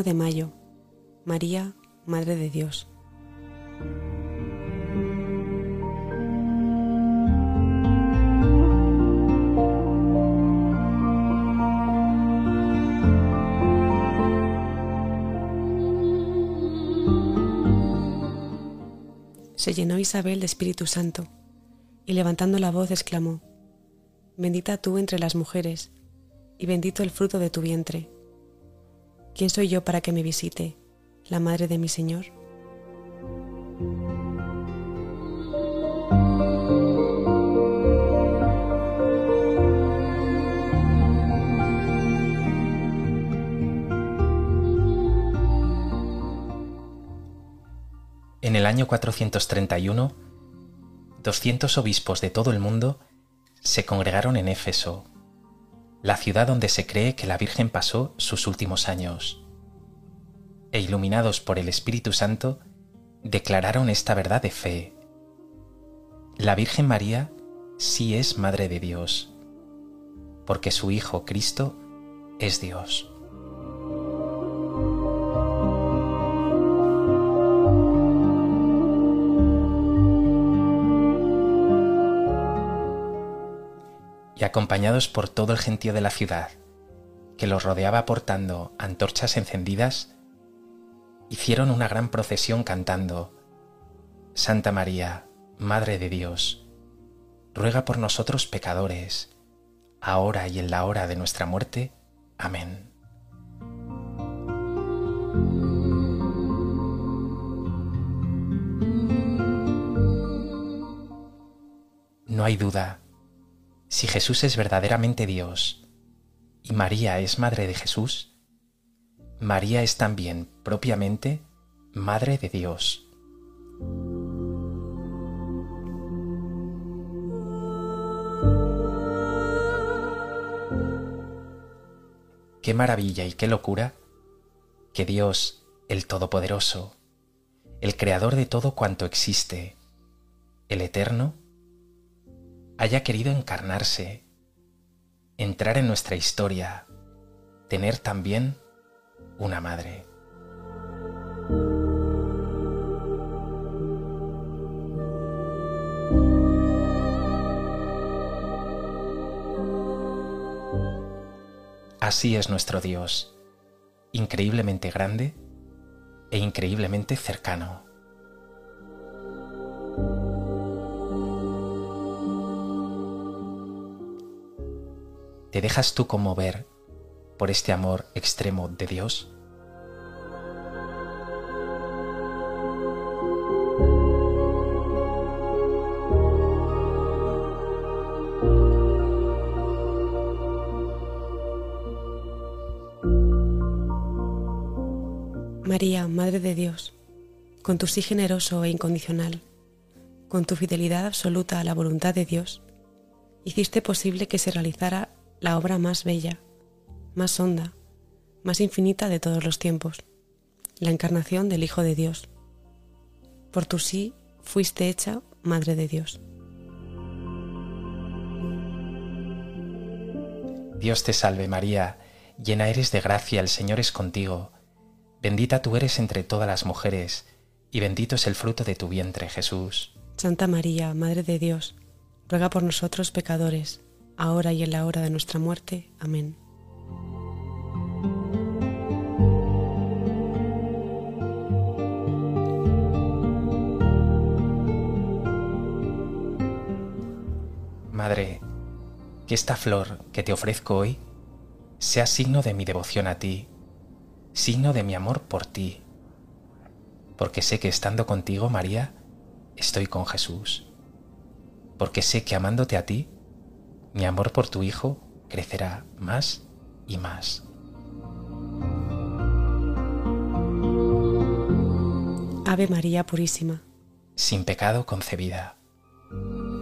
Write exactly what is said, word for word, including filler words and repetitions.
de mayo. María, Madre de Dios. Se llenó Isabel de Espíritu Santo, y levantando la voz exclamó: Bendita tú entre las mujeres, y bendito el fruto de tu vientre. ¿Quién soy yo para que me visite la madre de mi Señor? En el año cuatrocientos treinta y uno, doscientos obispos de todo el mundo se congregaron en Éfeso, la ciudad donde se cree que la Virgen pasó sus últimos años, e iluminados por el Espíritu Santo, declararon esta verdad de fe: la Virgen María sí es Madre de Dios, porque su Hijo Cristo es Dios. Y acompañados por todo el gentío de la ciudad, que los rodeaba portando antorchas encendidas, hicieron una gran procesión cantando: Santa María, Madre de Dios, ruega por nosotros pecadores, ahora y en la hora de nuestra muerte. Amén. No hay duda. Si Jesús es verdaderamente Dios y María es Madre de Jesús, María es también propiamente Madre de Dios. Qué maravilla y qué locura que Dios, el Todopoderoso, el Creador de todo cuanto existe, el Eterno, haya querido encarnarse, entrar en nuestra historia, tener también una madre. Así es nuestro Dios, increíblemente grande e increíblemente cercano. ¿Te dejas tú conmover por este amor extremo de Dios? María, Madre de Dios, con tu sí generoso e incondicional, con tu fidelidad absoluta a la voluntad de Dios, hiciste posible que se realizara la obra más bella, más honda, más infinita de todos los tiempos, la encarnación del Hijo de Dios. Por tu sí fuiste hecha Madre de Dios. Dios te salve María, llena eres de gracia, el Señor es contigo. Bendita tú eres entre todas las mujeres, y bendito es el fruto de tu vientre, Jesús. Santa María, Madre de Dios, ruega por nosotros pecadores, ahora y en la hora de nuestra muerte. Amén. Madre, que esta flor que te ofrezco hoy sea signo de mi devoción a ti, signo de mi amor por ti, porque sé que estando contigo, María, estoy con Jesús, porque sé que amándote a ti, mi amor por tu Hijo crecerá más y más. Ave María Purísima, sin pecado concebida.